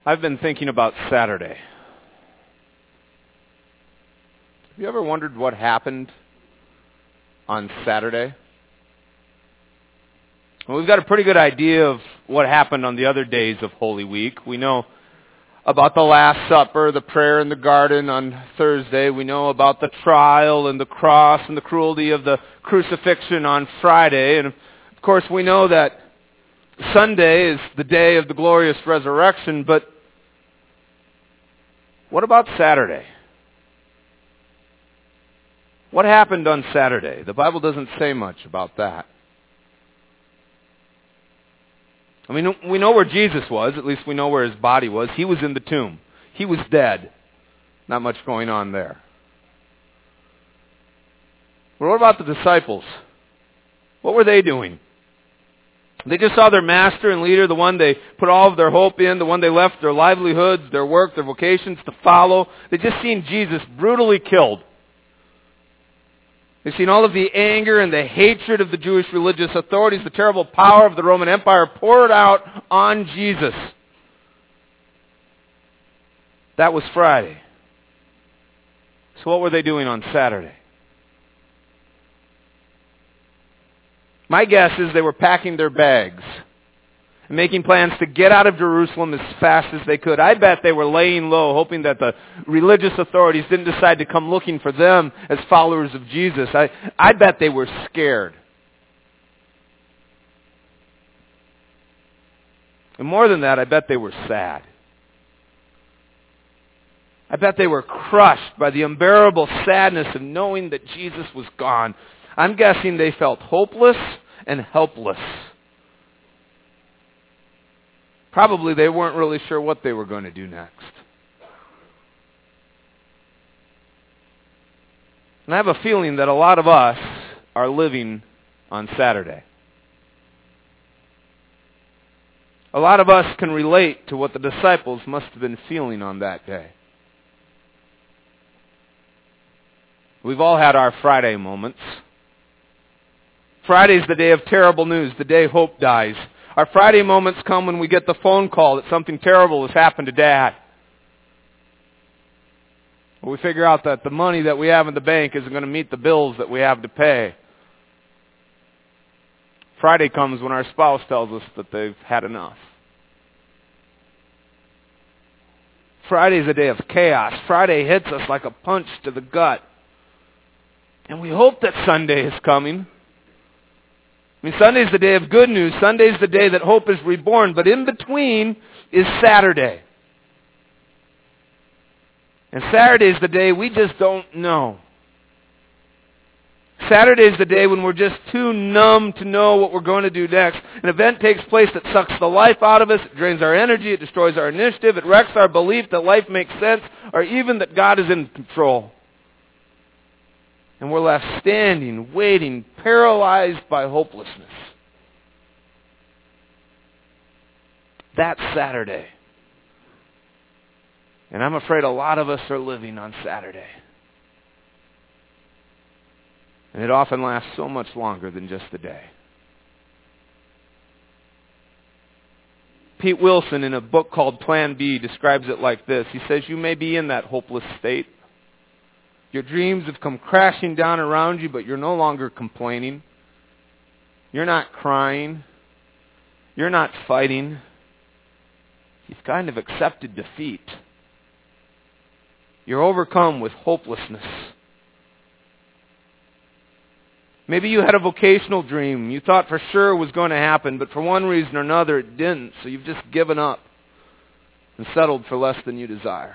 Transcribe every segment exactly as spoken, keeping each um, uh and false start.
I've been thinking about Saturday. Have you ever wondered what happened on Saturday? Well, we've got a pretty good idea of what happened on the other days of Holy Week. We know about the Last Supper, the prayer in the garden on Thursday. We know about the trial and the cross and the cruelty of the crucifixion on Friday. And of course, we know that Sunday is the day of the glorious resurrection. But what about Saturday? What happened on Saturday? The Bible doesn't say much about that. I mean, we know where Jesus was. At least we know where his body was. He was in the tomb. He was dead. Not much going on there. But what about the disciples? What were they doing? They just saw their master and leader, the one they put all of their hope in, the one they left their livelihoods, their work, their vocations to follow. They just seen Jesus brutally killed. They've seen all of the anger and the hatred of the Jewish religious authorities, the terrible power of the Roman Empire poured out on Jesus. That was Friday. So what were they doing on Saturday? My guess is they were packing their bags and making plans to get out of Jerusalem as fast as they could. I bet they were laying low, hoping that the religious authorities didn't decide to come looking for them as followers of Jesus. I, I bet they were scared. And more than that, I bet they were sad. I bet they were crushed by the unbearable sadness of knowing that Jesus was gone. I'm guessing they felt hopeless and helpless. Probably they weren't really sure what they were going to do next. And I have a feeling that a lot of us are living on Saturday. A lot of us can relate to what the disciples must have been feeling on that day. We've all had our Friday moments. Friday's the day of terrible news, the day hope dies. Our Friday moments come when we get the phone call that something terrible has happened to Dad. Or we figure out that the money that we have in the bank isn't going to meet the bills that we have to pay. Friday comes when our spouse tells us that they've had enough. Friday's a day of chaos. Friday hits us like a punch to the gut. And we hope that Sunday is coming. I mean, Sunday's the day of good news. Sunday's the day that hope is reborn. But in between is Saturday. And Saturday's the day we just don't know. Saturday's the day when we're just too numb to know what we're going to do next. An event takes place that sucks the life out of us. It drains our energy. It destroys our initiative. It wrecks our belief that life makes sense or even that God is in control. And we're left standing, waiting, paralyzed by hopelessness. That's Saturday. And I'm afraid a lot of us are living on Saturday. And it often lasts so much longer than just a day. Pete Wilson, in a book called Plan B, describes it like this. He says, you may be in that hopeless state. Your dreams have come crashing down around you, but you're no longer complaining. You're not crying. You're not fighting. You've kind of accepted defeat. You're overcome with hopelessness. Maybe you had a vocational dream you thought for sure was going to happen, but for one reason or another it didn't, so you've just given up and settled for less than you desire.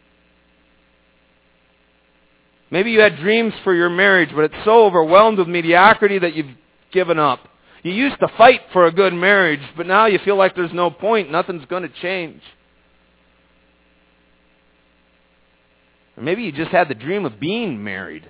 Maybe you had dreams for your marriage, but it's so overwhelmed with mediocrity that you've given up. You used to fight for a good marriage, but now you feel like there's no point. Nothing's going to change. Or maybe you just had the dream of being married.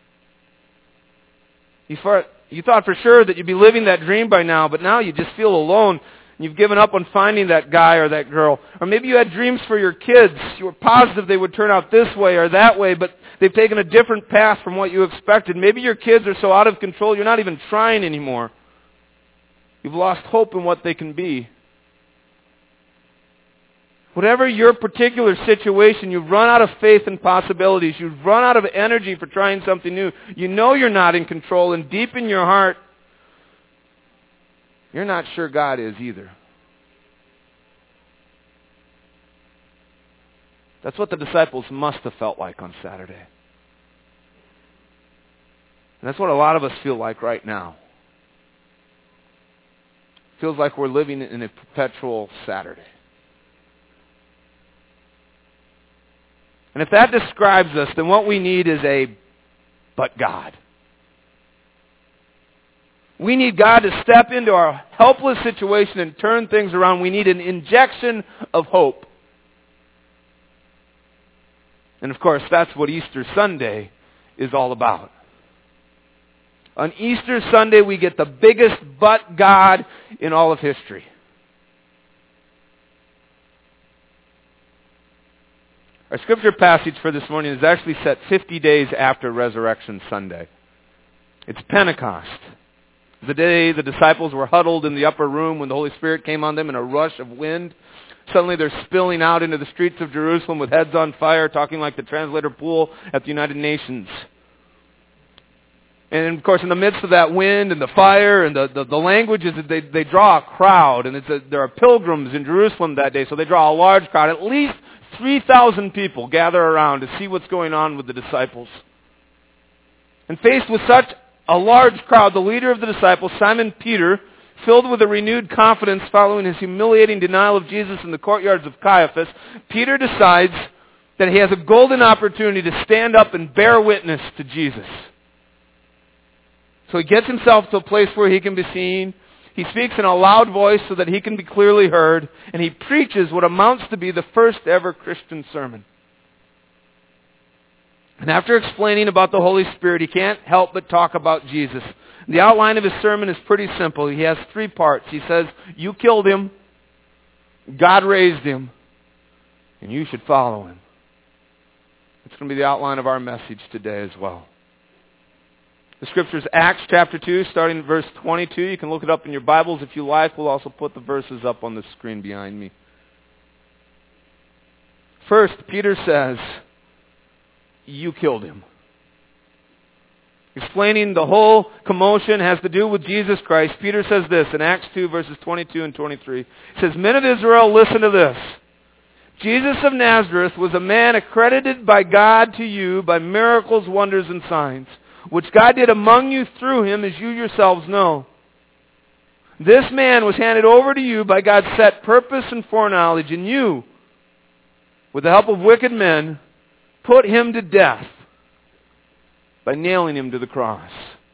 You thought, you thought for sure that you'd be living that dream by now, but now you just feel alone. You've given up on finding that guy or that girl. Or maybe you had dreams for your kids. You were positive they would turn out this way or that way, but they've taken a different path from what you expected. Maybe your kids are so out of control you're not even trying anymore. You've lost hope in what they can be. Whatever your particular situation, you've run out of faith and possibilities. You've run out of energy for trying something new. You know you're not in control, and deep in your heart, you're not sure God is either. That's what the disciples must have felt like on Saturday. And that's what a lot of us feel like right now. It feels like we're living in a perpetual Saturday. And if that describes us, then what we need is a but God. We need God to step into our helpless situation and turn things around. We need an injection of hope. And of course, that's what Easter Sunday is all about. On Easter Sunday, we get the biggest but God in all of history. Our scripture passage for this morning is actually set fifty days after Resurrection Sunday. It's Pentecost, the day the disciples were huddled in the upper room when the Holy Spirit came on them in a rush of wind. Suddenly they're spilling out into the streets of Jerusalem with heads on fire, talking like the translator Poole at the United Nations. And of course, in the midst of that wind and the fire and the, the, the languages, they, they draw a crowd. And it's a, there are pilgrims in Jerusalem that day, so they draw a large crowd. At least three thousand people gather around to see what's going on with the disciples. And faced with such a large crowd, the leader of the disciples, Simon Peter, filled with a renewed confidence following his humiliating denial of Jesus in the courtyards of Caiaphas, Peter decides that he has a golden opportunity to stand up and bear witness to Jesus. So he gets himself to a place where he can be seen. He speaks in a loud voice so that he can be clearly heard. And he preaches what amounts to be the first ever Christian sermon. And after explaining about the Holy Spirit, he can't help but talk about Jesus. The outline of his sermon is pretty simple. He has three parts. He says, you killed him, God raised him, and you should follow him. It's going to be the outline of our message today as well. The scripture is Acts chapter two, starting in verse twenty-two. You can look it up in your Bibles if you like. We'll also put the verses up on the screen behind me. First, Peter says, you killed him. Explaining the whole commotion has to do with Jesus Christ. Peter says this in Acts two, verses twenty-two and twenty-three. He says, men of Israel, listen to this. Jesus of Nazareth was a man accredited by God to you by miracles, wonders, and signs, which God did among you through him, as you yourselves know. This man was handed over to you by God's set purpose and foreknowledge, and you, with the help of wicked men, put him to death by nailing him to the cross.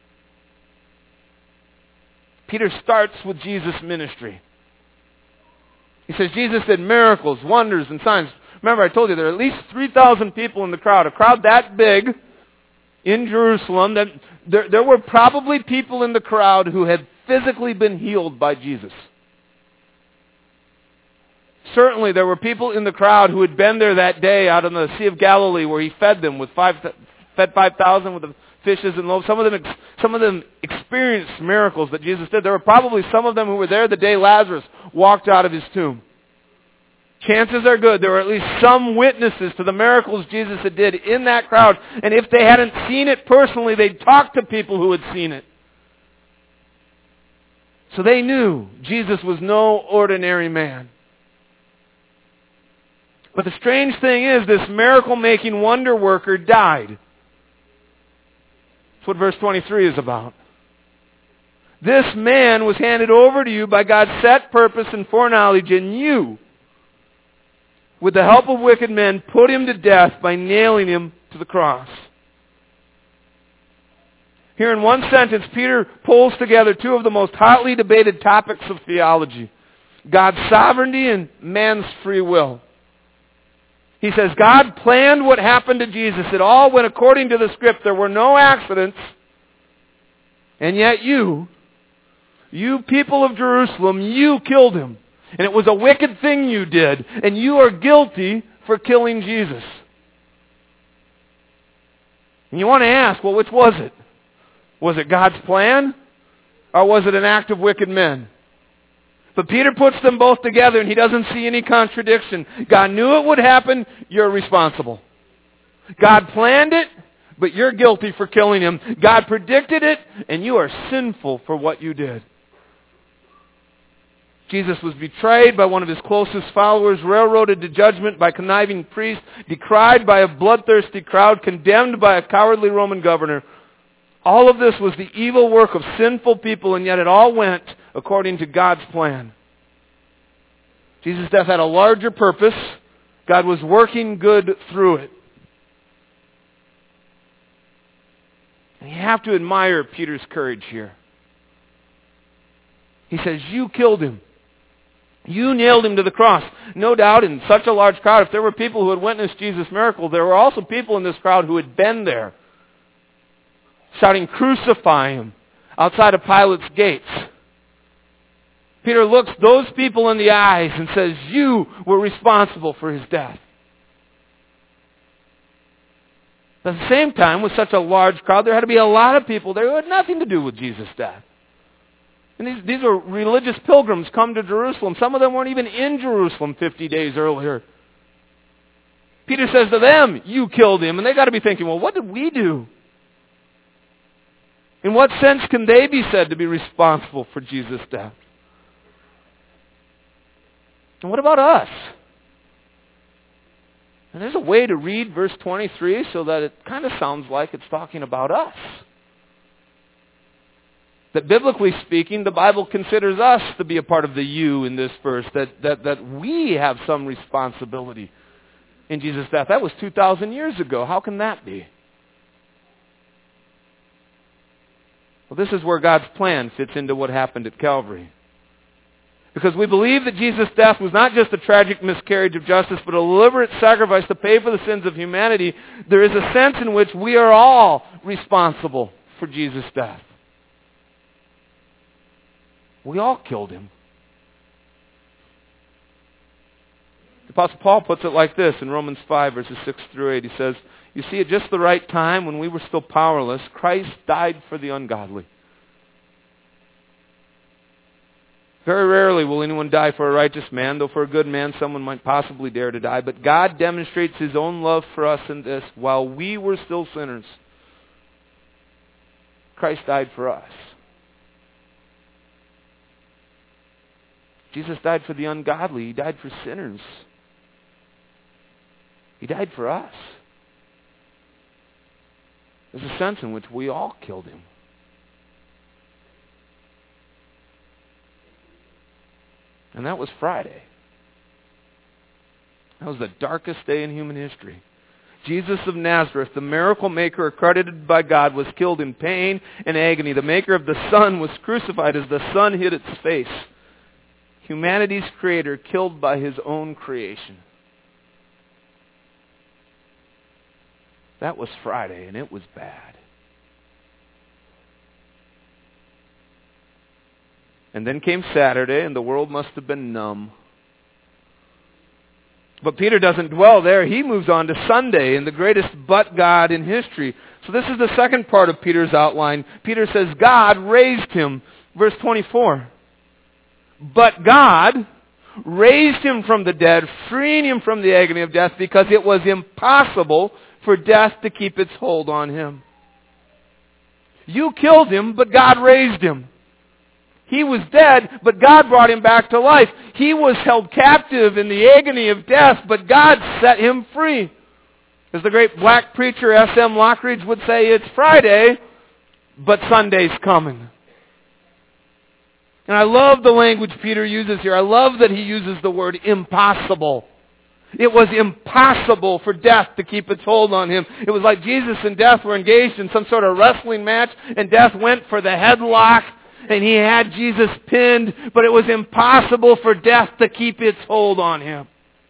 Peter starts with Jesus' ministry. He says Jesus did miracles, wonders, and signs. Remember, I told you there are at least three thousand people in the crowd. A crowd that big in Jerusalem, that there, there were probably people in the crowd who had physically been healed by Jesus. Certainly there were people in the crowd who had been there that day out on the Sea of Galilee where he fed them with five, fed five thousand with the fishes and loaves. Some of them, some of them experienced miracles that Jesus did. There were probably some of them who were there the day Lazarus walked out of his tomb. Chances are good there were at least some witnesses to the miracles Jesus had did in that crowd. And if they hadn't seen it personally, they'd talk to people who had seen it. So they knew Jesus was no ordinary man. But the strange thing is, this miracle-making wonder worker died. That's what verse twenty-three is about. This man was handed over to you by God's set purpose and foreknowledge, and you, with the help of wicked men, put him to death by nailing him to the cross. Here in one sentence, Peter pulls together two of the most hotly debated topics of theology: God's sovereignty and man's free will. He says God planned what happened to Jesus. It all went according to the script. There were no accidents. And yet you, you people of Jerusalem, you killed him. And it was a wicked thing you did. And you are guilty for killing Jesus. And you want to ask, well, which was it? Was it God's plan? Or was it an act of wicked men? But Peter puts them both together and he doesn't see any contradiction. God knew it would happen, you're responsible. God planned it, but you're guilty for killing him. God predicted it, and you are sinful for what you did. Jesus was betrayed by one of his closest followers, railroaded to judgment by conniving priests, decried by a bloodthirsty crowd, condemned by a cowardly Roman governor. All of this was the evil work of sinful people, and yet it all went according to God's plan. Jesus' death had a larger purpose. God was working good through it. And you have to admire Peter's courage here. He says, you killed him. You nailed him to the cross. No doubt in such a large crowd, if there were people who had witnessed Jesus' miracle, there were also people in this crowd who had been there, shouting, crucify him, outside of Pilate's gates. Peter looks those people in the eyes and says, you were responsible for his death. At the same time, with such a large crowd, there had to be a lot of people there who had nothing to do with Jesus' death. And these, these were religious pilgrims come to Jerusalem. Some of them weren't even in Jerusalem fifty days earlier. Peter says to them, you killed him. And they got to be thinking, well, what did we do? In what sense can they be said to be responsible for Jesus' death? And what about us? And there's a way to read verse twenty-three so that it kind of sounds like it's talking about us. That biblically speaking, the Bible considers us to be a part of the you in this verse, that, that, that we have some responsibility in Jesus' death. That was two thousand years ago. How can that be? Well, this is where God's plan fits into what happened at Calvary. Because we believe that Jesus' death was not just a tragic miscarriage of justice, but a deliberate sacrifice to pay for the sins of humanity. There is a sense in which we are all responsible for Jesus' death. We all killed him. The Apostle Paul puts it like this in Romans five, verses six through eight. He says, you see, at just the right time, when we were still powerless, Christ died for the ungodly. Very rarely will anyone die for a righteous man, though for a good man someone might possibly dare to die. But God demonstrates his own love for us in this: while we were still sinners, Christ died for us. Jesus died for the ungodly. He died for sinners. He died for us. There's a sense in which we all killed him. And that was Friday. That was the darkest day in human history. Jesus of Nazareth, the miracle maker accredited by God, was killed in pain and agony. The maker of the sun was crucified as the sun hid its face. Humanity's creator killed by his own creation. That was Friday, and it was bad. And then came Saturday, and the world must have been numb. But Peter doesn't dwell there. He moves on to Sunday, and the greatest but God in history. So this is the second part of Peter's outline. Peter says God raised him. Verse twenty-four. But God raised him from the dead, freeing him from the agony of death, because it was impossible for death to keep its hold on him. You killed him, but God raised him. He was dead, but God brought him back to life. He was held captive in the agony of death, but God set him free. As the great black preacher S M Lockridge would say, it's Friday, but Sunday's coming. And I love the language Peter uses here. I love that he uses the word impossible. It was impossible for death to keep its hold on him. It was like Jesus and death were engaged in some sort of wrestling match, and death went for the headlock, and he had Jesus pinned, but it was impossible for death to keep its hold on him.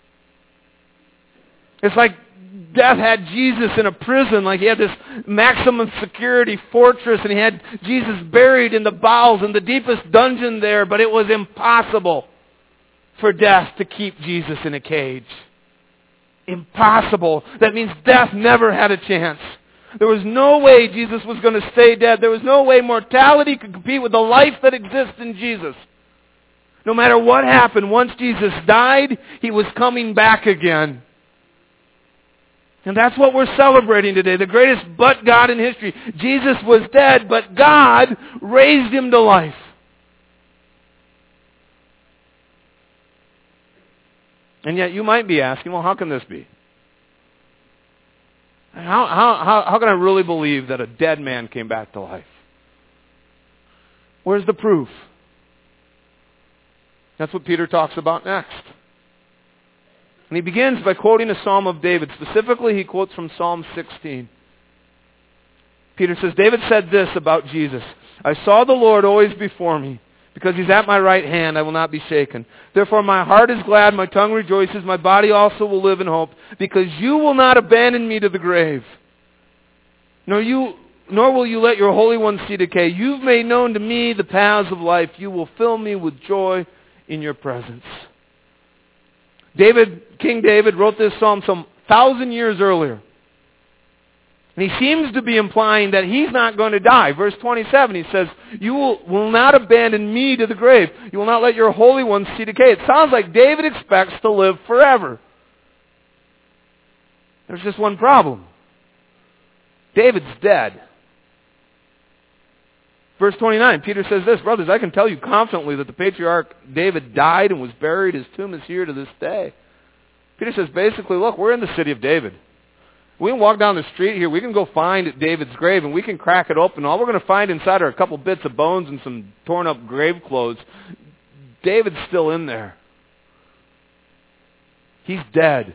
It's like death had Jesus in a prison, like he had this maximum security fortress, and he had Jesus buried in the bowels in the deepest dungeon there, but it was impossible for death to keep Jesus in a cage. Impossible. That means death never had a chance. There was no way Jesus was going to stay dead. There was no way mortality could compete with the life that exists in Jesus. No matter what happened, once Jesus died, He was coming back again. And that's what we're celebrating today, the greatest but God in history. Jesus was dead, but God raised Him to life. And yet you might be asking, well, how can this be? How, how, how, how can I really believe that a dead man came back to life? Where's the proof? That's what Peter talks about next. And he begins by quoting a Psalm of David. Specifically, he quotes from Psalm sixteen. Peter says, David said this about Jesus. I saw the Lord always before me. Because He's at my right hand, I will not be shaken. Therefore my heart is glad, my tongue rejoices, my body also will live in hope. Because You will not abandon me to the grave. Nor, you, nor will You let Your Holy One see decay. You've made known to me the paths of life. You will fill me with joy in Your presence. David, King David wrote this psalm some thousand years earlier. And he seems to be implying that he's not going to die. Verse twenty-seven, he says, You will, will not abandon me to the grave. You will not let Your Holy One see decay. It sounds like David expects to live forever. There's just one problem. David's dead. Verse twenty-nine, Peter says this, Brothers, I can tell you confidently that the patriarch David died and was buried. His tomb is here to this day. Peter says basically, look, we're in the city of David. We can walk down the street here. We can go find David's grave and we can crack it open. All we're going to find inside are a couple bits of bones and some torn up grave clothes. David's still in there. He's dead.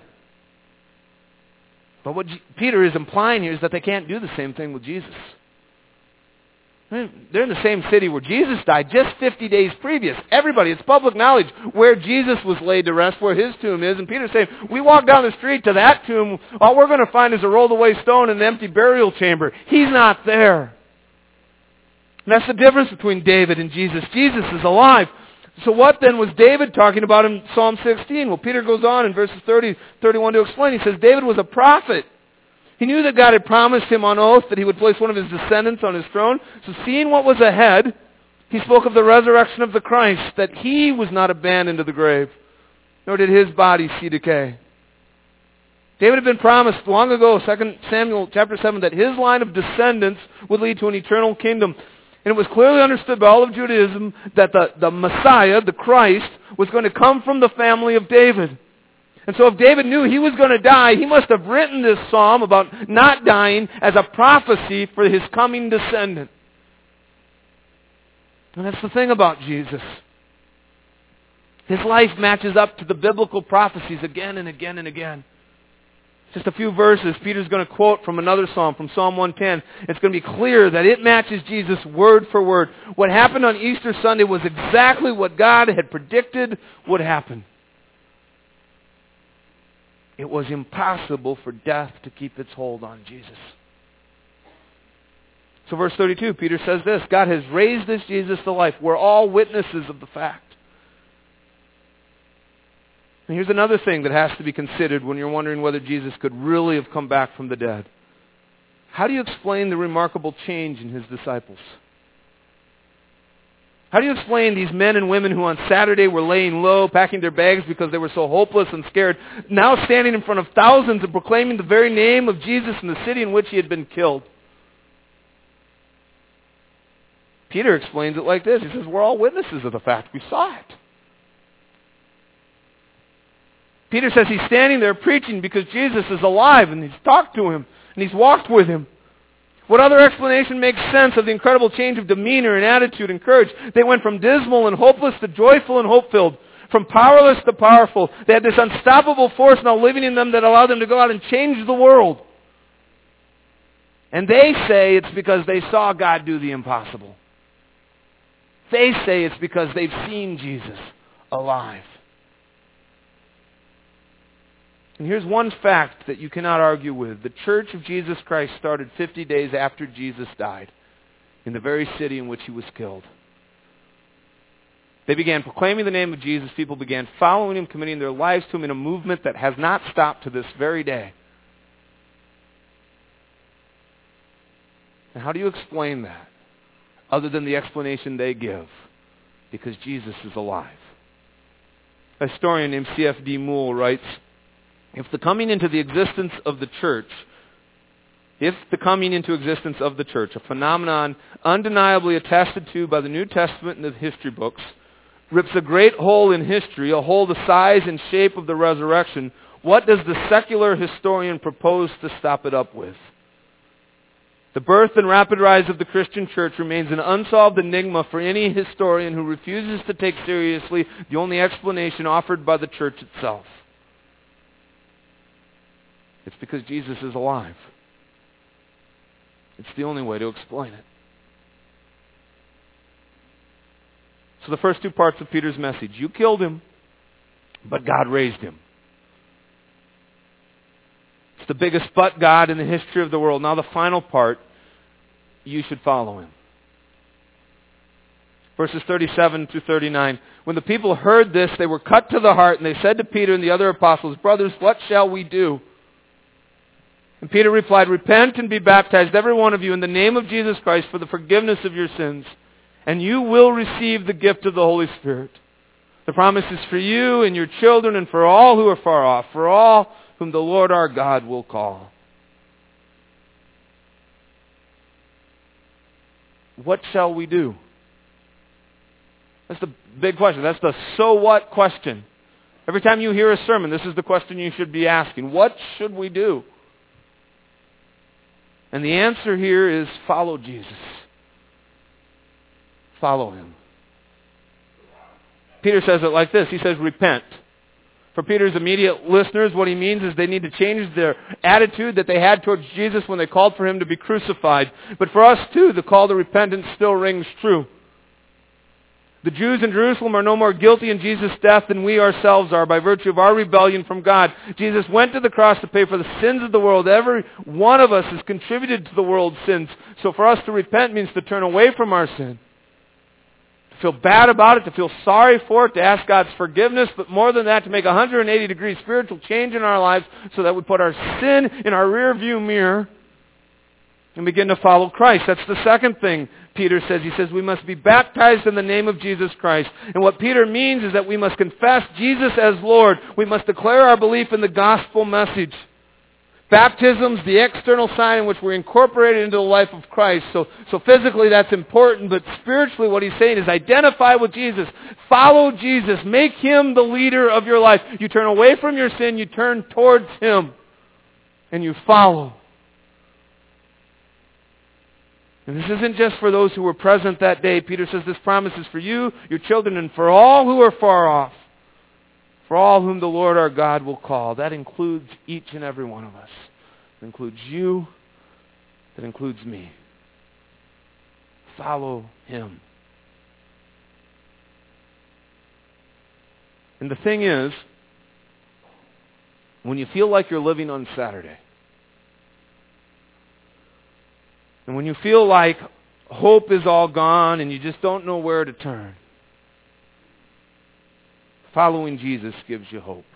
But what G- Peter is implying here is that they can't do the same thing with Jesus. They're in the same city where Jesus died just fifty days previous. Everybody, it's public knowledge where Jesus was laid to rest, where His tomb is. And Peter's saying, we walk down the street to that tomb, all we're going to find is a rolled away stone and an empty burial chamber. He's not there. And that's the difference between David and Jesus. Jesus is alive. So what then was David talking about in Psalm sixteen? Well, Peter goes on in verses thirty, thirty-one to explain. He says, David was a prophet. He knew that God had promised him on oath that He would place one of His descendants on His throne. So seeing what was ahead, he spoke of the resurrection of the Christ, that He was not abandoned to the grave, nor did His body see decay. David had been promised long ago, Second Samuel chapter seven, that his line of descendants would lead to an eternal kingdom. And it was clearly understood by all of Judaism that the, the Messiah, the Christ, was going to come from the family of David. And so if David knew he was going to die, he must have written this psalm about not dying as a prophecy for his coming descendant. And that's the thing about Jesus. His life matches up to the biblical prophecies again and again and again. Just a few verses, Peter's going to quote from another psalm, from Psalm one ten. It's going to be clear that it matches Jesus word for word. What happened on Easter Sunday was exactly what God had predicted would happen. It was impossible for death to keep its hold on Jesus. So verse thirty-two, Peter says this, God has raised this Jesus to life. We're all witnesses of the fact. And here's another thing that has to be considered when you're wondering whether Jesus could really have come back from the dead. How do you explain the remarkable change in His disciples? How do you explain these men and women who on Saturday were laying low, packing their bags because they were so hopeless and scared, now standing in front of thousands and proclaiming the very name of Jesus in the city in which He had been killed? Peter explains it like this. He says, we're all witnesses of the fact. We saw it. Peter says he's standing there preaching because Jesus is alive and He's talked to Him and He's walked with Him. What other explanation makes sense of the incredible change of demeanor and attitude and courage? They went from dismal and hopeless to joyful and hope-filled, from powerless to powerful. They had this unstoppable force now living in them that allowed them to go out and change the world. And they say it's because they saw God do the impossible. They say it's because they've seen Jesus alive. And here's one fact that you cannot argue with. The Church of Jesus Christ started fifty days after Jesus died, in the very city in which He was killed. They began proclaiming the name of Jesus. People began following Him, committing their lives to Him in a movement that has not stopped to this very day. And how do you explain that, other than the explanation they give? Because Jesus is alive. A historian named C F D Moule writes, if the coming into the existence of the church, if the coming into existence of the church, a phenomenon undeniably attested to by the New Testament and the history books, rips a great hole in history, a hole the size and shape of the resurrection, what does the secular historian propose to stop it up with? The birth and rapid rise of the Christian church remains an unsolved enigma for any historian who refuses to take seriously the only explanation offered by the church itself. It's because Jesus is alive. It's the only way to explain it. So the first two parts of Peter's message. You killed him, but God raised him. It's the biggest but God in the history of the world. Now the final part, you should follow him. Verses thirty-seven through thirty-nine. When the people heard this, they were cut to the heart, and they said to Peter and the other apostles, brothers, what shall we do? And Peter replied, repent and be baptized, every one of you, in the name of Jesus Christ for the forgiveness of your sins, and you will receive the gift of the Holy Spirit. The promise is for you and your children and for all who are far off, for all whom the Lord our God will call. What shall we do? That's the big question. That's the so what question. Every time you hear a sermon, this is the question you should be asking. What should we do? And the answer here is follow Jesus. Follow him. Peter says it like this. He says, repent. For Peter's immediate listeners, what he means is they need to change their attitude that they had towards Jesus when they called for him to be crucified. But for us too, the call to repentance still rings true. The Jews in Jerusalem are no more guilty in Jesus' death than we ourselves are by virtue of our rebellion from God. Jesus went to the cross to pay for the sins of the world. Every one of us has contributed to the world's sins. So for us to repent means to turn away from our sin. To feel bad about it, to feel sorry for it, to ask God's forgiveness, but more than that, to make a one hundred eighty degree spiritual change in our lives so that we put our sin in our rear view mirror and begin to follow Christ. That's the second thing Peter says. He says we must be baptized in the name of Jesus Christ. And what Peter means is that we must confess Jesus as Lord. We must declare our belief in the gospel message. Baptism's the external sign in which we're incorporated into the life of Christ. So, so physically that's important, but spiritually what he's saying is identify with Jesus. Follow Jesus. Make him the leader of your life. You turn away from your sin, you turn towards him, and you follow. And this isn't just for those who were present that day. Peter says this promise is for you, your children, and for all who are far off. For all whom the Lord our God will call. That includes each and every one of us. That includes you. That includes me. Follow him. And the thing is, when you feel like you're living on Saturday, and when you feel like hope is all gone and you just don't know where to turn, following Jesus gives you hope.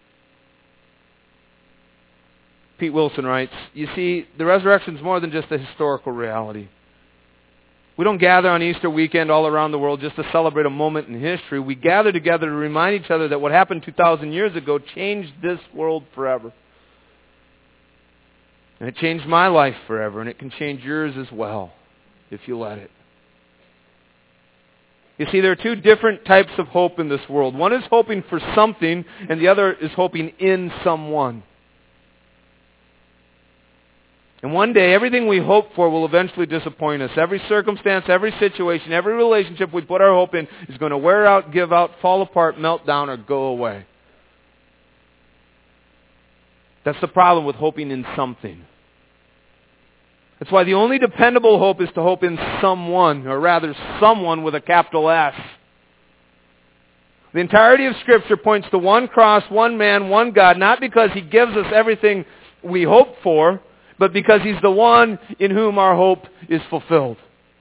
Pete Wilson writes, you see, the resurrection is more than just a historical reality. We don't gather on Easter weekend all around the world just to celebrate a moment in history. We gather together to remind each other that what happened two thousand years ago changed this world forever. And it changed my life forever, and it can change yours as well, if you let it. You see, there are two different types of hope in this world. One is hoping for something, and the other is hoping in someone. And one day, everything we hope for will eventually disappoint us. Every circumstance, every situation, every relationship we put our hope in is going to wear out, give out, fall apart, melt down, or go away. That's the problem with hoping in something. That's why the only dependable hope is to hope in someone, or rather someone with a capital S. The entirety of Scripture points to one cross, one man, one God, not because he gives us everything we hope for, but because he's the one in whom our hope is fulfilled.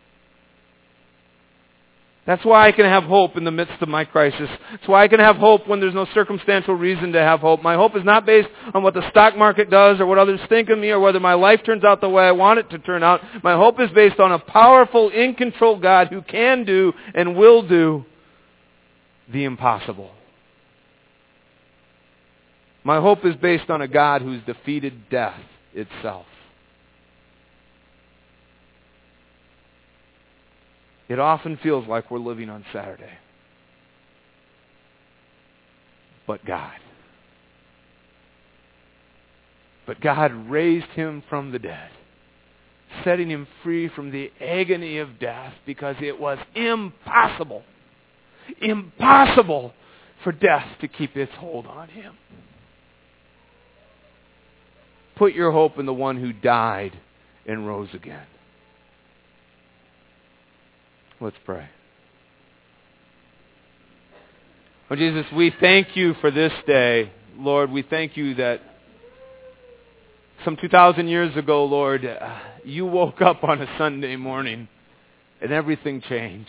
That's why I can have hope in the midst of my crisis. That's why I can have hope when there's no circumstantial reason to have hope. My hope is not based on what the stock market does or what others think of me or whether my life turns out the way I want it to turn out. My hope is based on a powerful, in-control God who can do and will do the impossible. My hope is based on a God who's defeated death itself. It often feels like we're living on Saturday. But God. But God raised him from the dead, setting him free from the agony of death, because it was impossible, impossible for death to keep its hold on him. Put your hope in the one who died and rose again. Let's pray. Oh, Jesus, we thank you for this day. Lord, we thank you that some two thousand years ago, Lord, uh, you woke up on a Sunday morning and everything changed.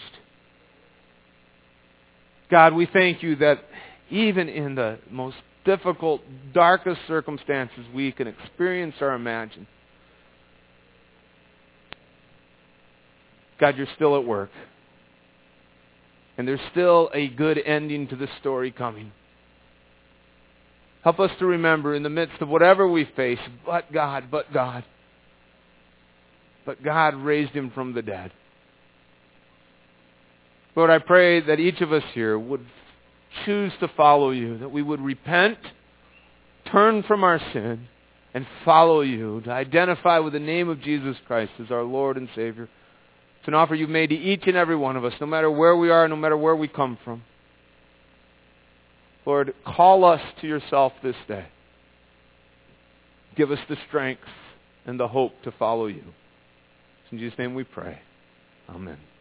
God, we thank you that even in the most difficult, darkest circumstances we can experience or imagine, God, you're still at work. And there's still a good ending to the story coming. Help us to remember in the midst of whatever we face, but God, but God. But God raised him from the dead. Lord, I pray that each of us here would choose to follow you, that we would repent, turn from our sin, and follow you, to identify with the name of Jesus Christ as our Lord and Savior. It's an offer you've made to each and every one of us, no matter where we are, no matter where we come from. Lord, call us to yourself this day. Give us the strength and the hope to follow you. In Jesus' name we pray. Amen.